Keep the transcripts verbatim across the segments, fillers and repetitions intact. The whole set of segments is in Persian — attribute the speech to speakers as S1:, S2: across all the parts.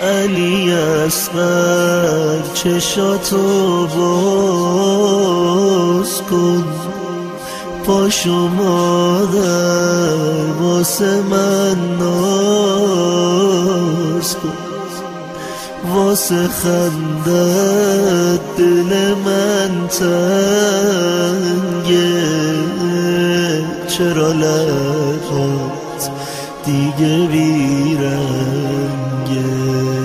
S1: علی اصغر چشاتو باز کن، پاشو مادر واسه من ناز کن، واسه خندت دل من تنگه، چرا لبات دیگه بیرنگه،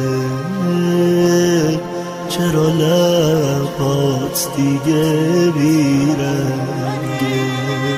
S1: چرا لبات دیگه بیرنگه.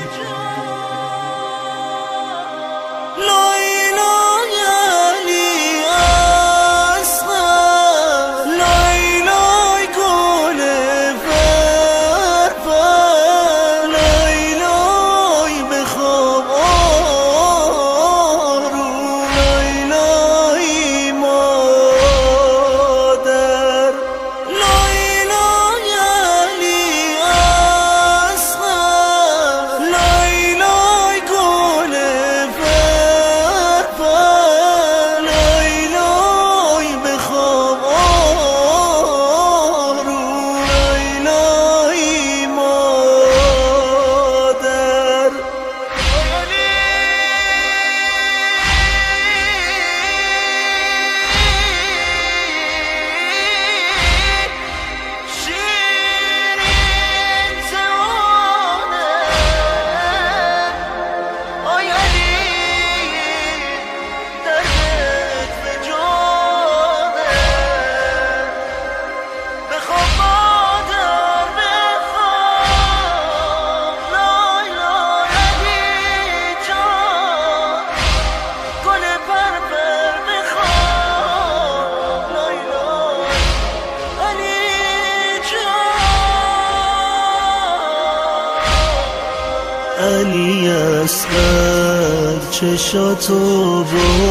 S1: علی اصغر چشاتو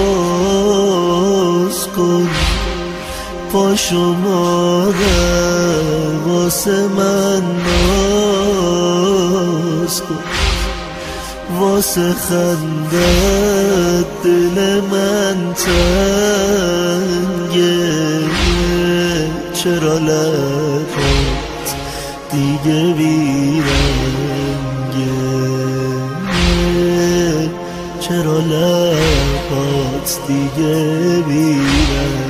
S1: باز کن، پاشو مادر واسه من ناز کن، واسه خندت دل من تنگه، چرا لبات دیگه بیرنگه، چرا لبات دیگه بیرنگه.